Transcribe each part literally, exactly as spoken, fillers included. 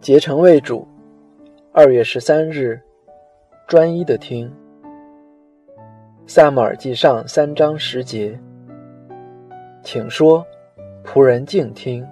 竭诚为主。二月十三日，专一的听。撒母耳记上三章十节，请说，仆人静听。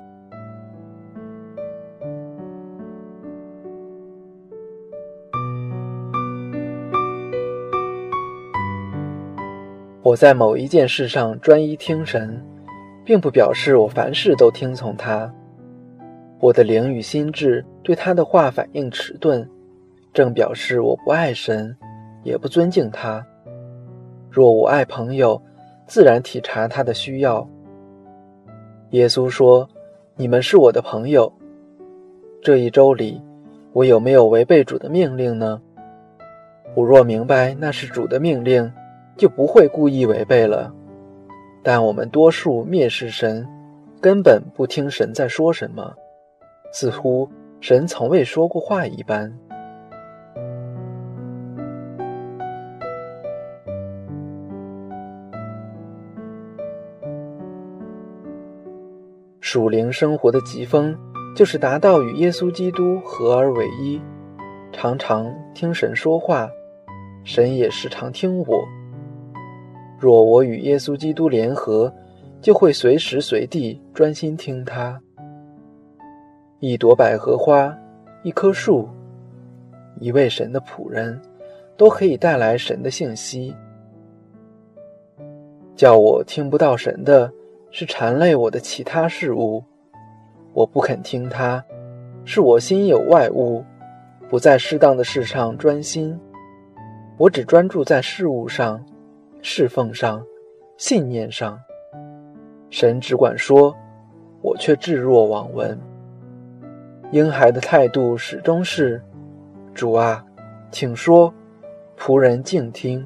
我在某一件事上专一听神，并不表示我凡事都听从他。我的灵与心智对他的话反应迟钝，正表示我不爱神，也不尊敬他。若我爱朋友，自然体察他的需要。耶稣说，你们是我的朋友。这一周里，我有没有违背主的命令呢？我若明白那是主的命令，就不会故意违背了。但我们多数蔑视神，根本不听神在说什么，似乎神从未说过话一般。属灵生活的疾风，就是达到与耶稣基督合而为一，常常听神说话，神也时常听我。若我与耶稣基督联合，就会随时随地专心听他。一朵百合花，一棵树，一位神的仆人，都可以带来神的信息。叫我听不到神的，是缠累我的其他事物。我不肯听他，是我心有外物，不在适当的事上专心。我只专注在事物上，侍奉上，信念上。神只管说，我却置若罔闻。婴孩的态度始终是，主啊，请说，仆人静听。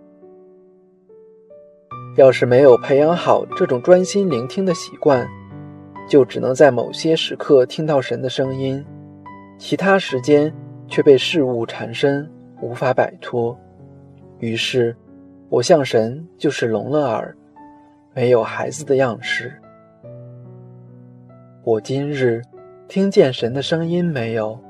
要是没有培养好这种专心聆听的习惯，就只能在某些时刻听到神的声音，其他时间却被事物缠身，无法摆脱。于是我向神就是聋了耳，没有孩子的样式。我今日听见神的声音没有？